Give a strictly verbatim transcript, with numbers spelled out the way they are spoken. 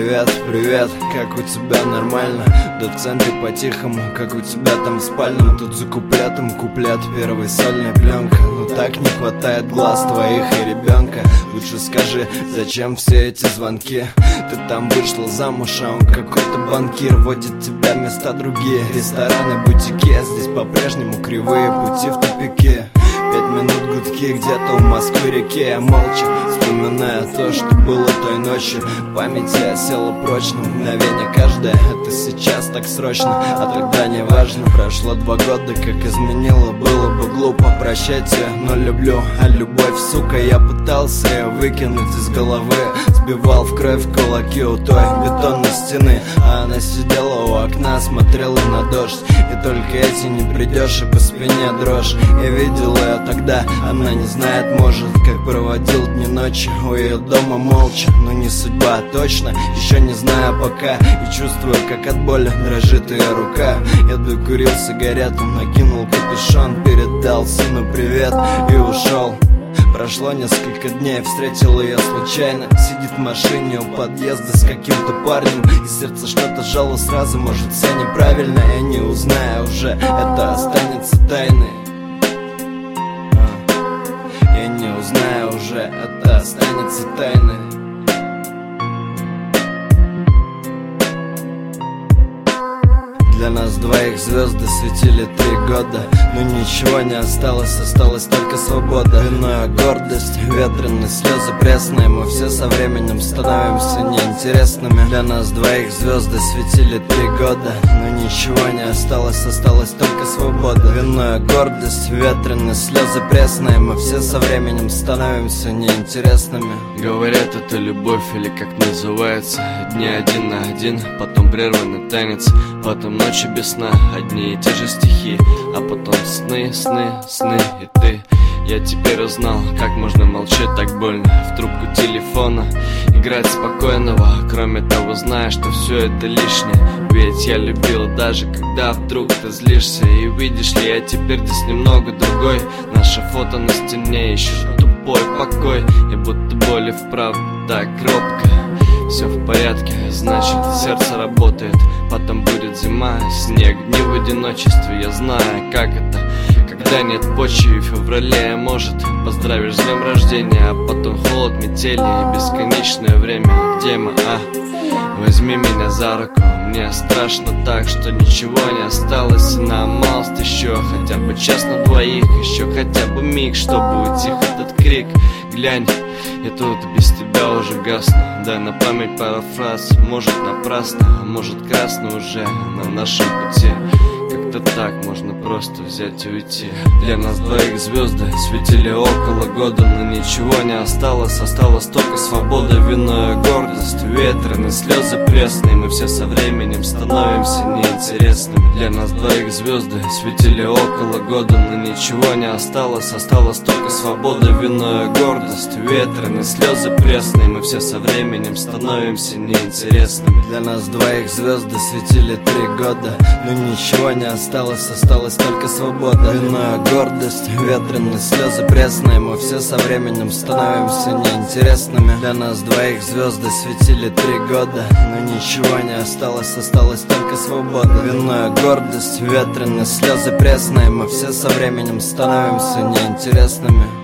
привет, привет, как у тебя, нормально? Да в центре по-тихому, как у тебя там в спальном. Тут за куплетом куплет, первой сольная пленка. Ну так не хватает глаз твоих и ребенка. Лучше скажи, зачем все эти звонки? Ты там вышла замуж, а он какой-то банкир. Водит тебя в места другие, рестораны, бутики. Здесь по-прежнему кривые пути в тупике. Пять минут гудки где-то у Москвы-реки. Я молча вспоминаю то, что было той ночью. В памяти осела прочно мгновение каждое. Это сейчас так срочно, а тогда не важно. Прошло два года, как изменило. Было бы глупо прощать ее, но люблю. А любовь, сука, я пытался ее выкинуть из головы. Сбивал в кровь кулаки у той бетонной стены. А она сидела у окна, смотрела на дождь. И только эти не придешь, и по спине дрожь. Я видел ее тогда, она не знает, может, как проводил дни ночи у ее дома молча. Но не судьба, точно, еще не знаю пока. И чувствую, как от боли дрожит ее рука. Я докурил сигарету, накинул капюшон, передал сыну привет и ушел. Прошло несколько дней, встретил ее случайно. Сидит в машине у подъезда с каким-то парнем. И сердце что-то жало сразу, может, все неправильно. Я не узнаю уже, это останется тайной. Я не узнаю уже, это останется тайной. Для нас двоих звезды светили три года. Но ничего не осталось, осталась только свобода. Вино, гордость, ветреные слезы пресные. Мы все со временем становимся неинтересными. Для нас двоих звезды светили три года. Но ничего не осталось, осталась только свобода. Вино, гордость, ветреные слезы пресные. Мы все со временем становимся неинтересными. Говорят, это любовь или как называется. Дни один на один, потом прерванный танец. Потом ночи без сна, одни и те же стихи. А потом сны, сны, сны и ты. Я теперь узнал, как можно молчать так больно в трубку телефона, играть спокойного. Кроме того, знаю, что все это лишнее. Ведь я любил даже когда вдруг ты злишься. И видишь ли, я теперь здесь немного другой. Наше фото на стене еще тупой покой. И будто боли вправду так робко. Все в порядке, значит сердце работает. Потом будет зима, снег, дни в одиночестве. Я знаю, как это, когда нет почвы. В феврале, может, поздравишь с днем рождения. А потом холод, метели и бесконечное время. Где мы, а? Возьми меня за руку. Мне страшно так, что ничего не осталось. И нам малость еще, хотя бы час на двоих. Еще хотя бы миг, чтобы утих этот крик. Глянь, я тут без тебя уже гасну. Дай на память пару фраз. Может напрасно, а может красно уже на нашем пути. Как-то так можно просто взять и уйти. Для нас двоих звезды светили около года. Но ничего не осталось, осталось только свобода. Вино и гордость, ветреные слезы пресные. Мы все со временем становимся неинтересными. Для нас двоих звезды светили около года. Но ничего не осталось, осталось только свобода. Вино и гордость, ветреные слезы пресные. Мы все со временем становимся неинтересными. Для нас двоих звезды светили три года. Но ничего не осталось, осталась только свобода. Вино, гордость, ветреные слезы пресные. Мы все со временем становимся неинтересными. Для нас двоих звезды светили три года. Но ничего не осталось, осталась только свобода. Вино, гордость, ветреные слезы пресные. Мы все со временем становимся неинтересными.